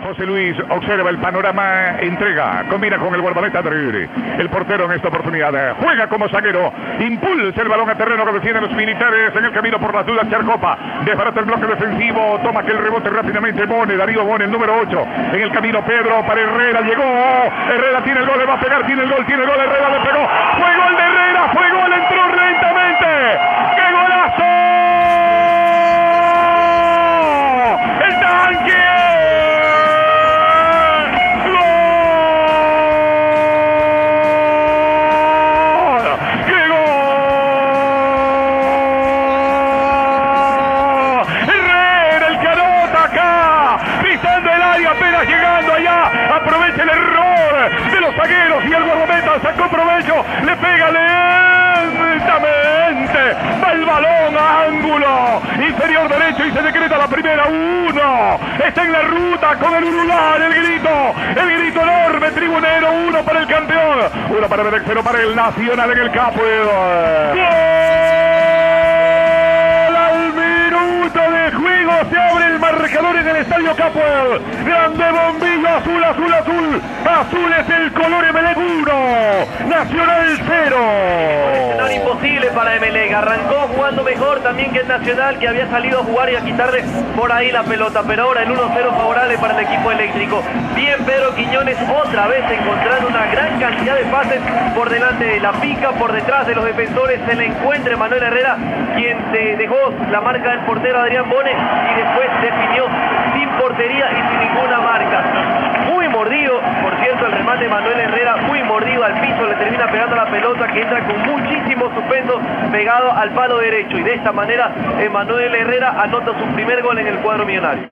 José Luis observa el panorama, entrega, combina con el guardameta Driri. El portero en esta oportunidad juega como zaguero, impulsa el balón a terreno que defienden los militares en el camino por las dudas. Charcopa desbarata el bloque defensivo, toma aquel rebote rápidamente. Bone, Darío Bone, el número 8. En el camino Pedro para Herrera, llegó. Herrera tiene el gol, le va a pegar, tiene el gol, Herrera le pegó. Fue gol de Herrera, fue gol, entró lentamente. ¡Qué golazo! ¡El tanque! Apenas llegando allá, aprovecha el error de los zagueros y el guardameta sacó provecho, le pega lentamente, va el balón a ángulo inferior derecho y se decreta la primera. 1, está en la ruta con el Uruguay, el grito enorme, tribunero. 1 para el campeón, 1 para Melec, 0 para el Nacional en el campo. Se abre el marcador en el estadio Capuel. Grande bombillo, azul, azul, azul. Azul es el color. Emelec 1, Nacional 0. Escenario imposible para Emelec. Arrancó jugando mejor también que el Nacional, que había salido a jugar y a quitarle por ahí la pelota. Pero ahora el 1-0 favorable para el equipo eléctrico. Bien Pedro Quiñones, otra vez encontrando una gran cantidad de pases por delante de la pica, por detrás de los defensores. Se le encuentra Manuel Herrera, quien se dejó la marca del portero Adrián Bone y después definió sin portería y sin ninguna marca. Muy mordido, por cierto, el remate de Manuel Herrera, muy mordido al piso, le termina pegando la pelota que entra con muchísimo suspenso pegado al palo derecho, y de esta manera Manuel Herrera anota su primer gol en el cuadro millonario.